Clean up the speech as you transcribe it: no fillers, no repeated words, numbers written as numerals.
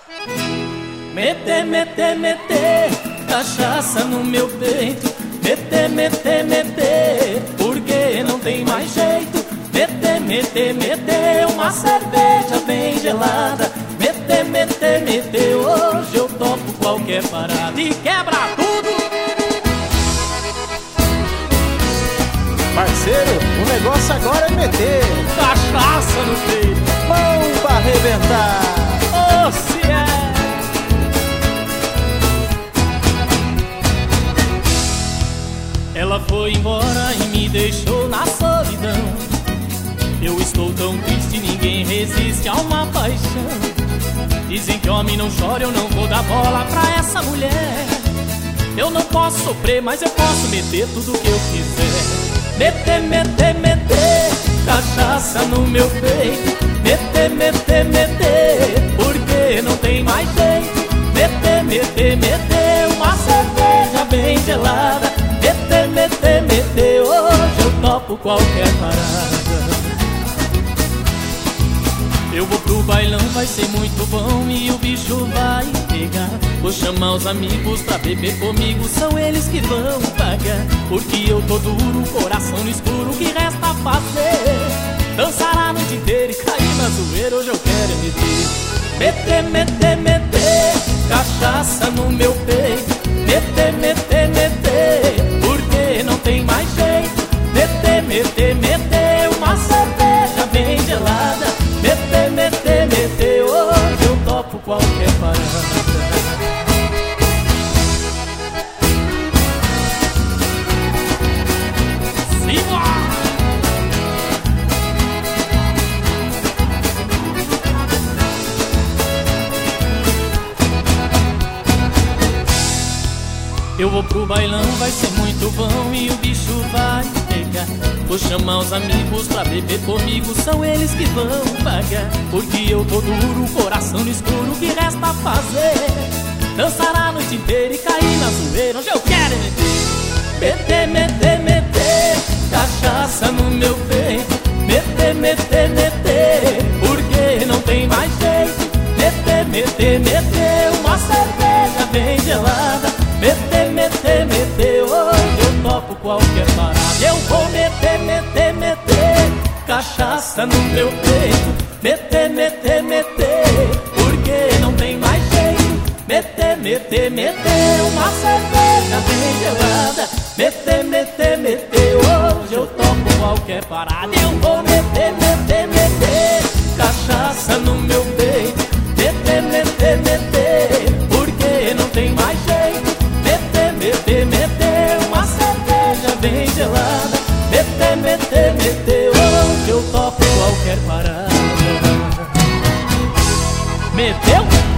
Meter, meter, meter cachaça no meu peito. Meter, meter, meter, porque não tem mais jeito. Meter, meter, meter uma cerveja bem gelada. Meter, meter, meter, hoje eu topo qualquer parada e quebra tudo. Parceiro, o negócio agora é meter Cachaça no peito, mão pra arrebentar. oh, se é. Ela foi embora e me deixou na solidão. Eu estou tão triste, ninguém resiste a uma paixão. Dizem que homem não chora, eu não vou dar bola pra essa mulher. Eu não posso sofrer, mas eu posso meter tudo que eu quiser. Meter, meter, meter cachaça no meu peito. Meter, meter, meter, porque não tem mais jeito. Meter, meter, meter uma cerveja bem gelada. Meter, meter, meter, hoje eu topo qualquer parada. Eu vou pro bailão, vai ser muito bom e o bicho vai pegar. Vou chamar os amigos pra beber comigo, são eles que vão pagar. Porque eu tô duro, coração no escuro, o que resta fazer? Dançar a noite inteira e cair na zoeira, hoje eu quero meter. Meter, meter, meter cachaça no meu peito. Meter, meter, meter, porque não tem mais jeito. Meter, meter, meter uma cerveja bem gelada. Meter, meter, meter, hoje eu topo qualquer parada. Eu vou pro bailão, vai ser muito bom e o bicho vai pegar. Vou chamar os amigos pra beber comigo, são eles que vão pagar. Porque eu tô duro, coração no escuro, o que resta fazer? Dançar a noite inteira e cair na zoeira, hoje eu quero meter. Meter, meter, meter cachaça no meu peito. Meter, meter, meter, porque não tem mais jeito. Meter, meter, meter uma cerveja bem gelada. Meter, meter, meter, hoje eu topo qualquer parada. Eu vou meter, meter, meter cachaça no meu peito. Meter, meter, meter, porque não tem mais jeito. Meter, meter, meter uma cerveja bem gelada. Meter, meter, meter, hoje eu topo qualquer parada. Eu vou meter, meter, meter cachaça no meu peito. Meter, meter, meter, porque não tem mais jeito. Meter, meter, meter uma cerveja bem gelada. Meter, meter, meter, hoje eu topo qualquer parada. Meteu?